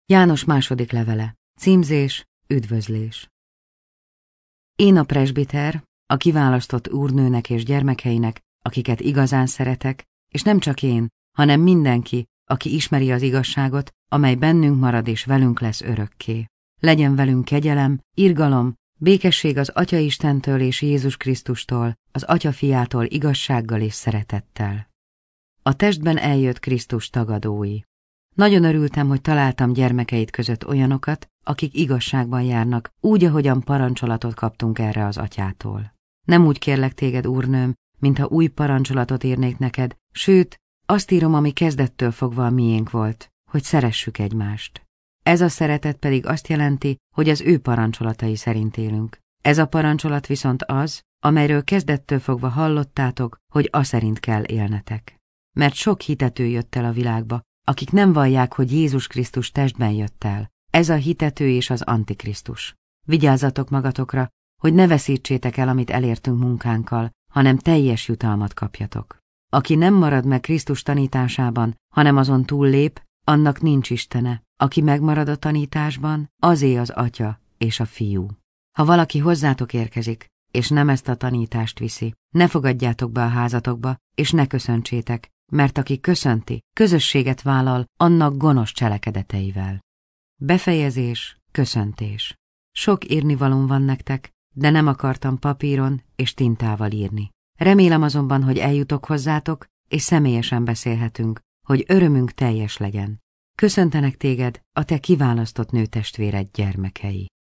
János második levele. Címzés, üdvözlés. Én a presbiter, a kiválasztott úrnőnek és gyermekeinek, akiket igazán szeretek, és nem csak én, hanem mindenki, aki ismeri az igazságot, amely bennünk marad és velünk lesz örökké. Legyen velünk kegyelem, irgalom, békesség az Atya Istentől és Jézus Krisztustól, az Atya Fiától igazsággal és szeretettel. A testben eljött Krisztus tagadói. Nagyon örültem, hogy találtam gyermekeit között olyanokat, akik igazságban járnak, úgy, ahogyan parancsolatot kaptunk erre az Atyától. Nem úgy kérlek téged, úrnőm, mintha új parancsolatot írnék neked, sőt, azt írom, ami kezdettől fogva a miénk volt, hogy szeressük egymást. Ez a szeretet pedig azt jelenti, hogy az ő parancsolatai szerint élünk. Ez a parancsolat viszont az, amelyről kezdettől fogva hallottátok, hogy aszerint kell élnetek. Mert sok hitető jött el a világba, akik nem vallják, hogy Jézus Krisztus testben jött el. Ez a hitető és az Antikrisztus. Vigyázzatok magatokra, hogy ne veszítsétek el, amit elértünk munkánkkal, hanem teljes jutalmat kapjatok. Aki nem marad meg Krisztus tanításában, hanem azon túllép, annak nincs Istene. Aki megmarad a tanításban, azé az Atya és a Fiú. Ha valaki hozzátok érkezik, és nem ezt a tanítást viszi, ne fogadjátok be a házatokba, és ne köszöntsétek, mert aki köszönti, közösséget vállal annak gonosz cselekedeteivel. Befejezés, köszöntés. Sok írnivalóm van nektek, de nem akartam papíron és tintával írni. Remélem azonban, hogy eljutok hozzátok, és személyesen beszélhetünk, hogy örömünk teljes legyen. Köszöntenek téged a te kiválasztott nőtestvéred gyermekei.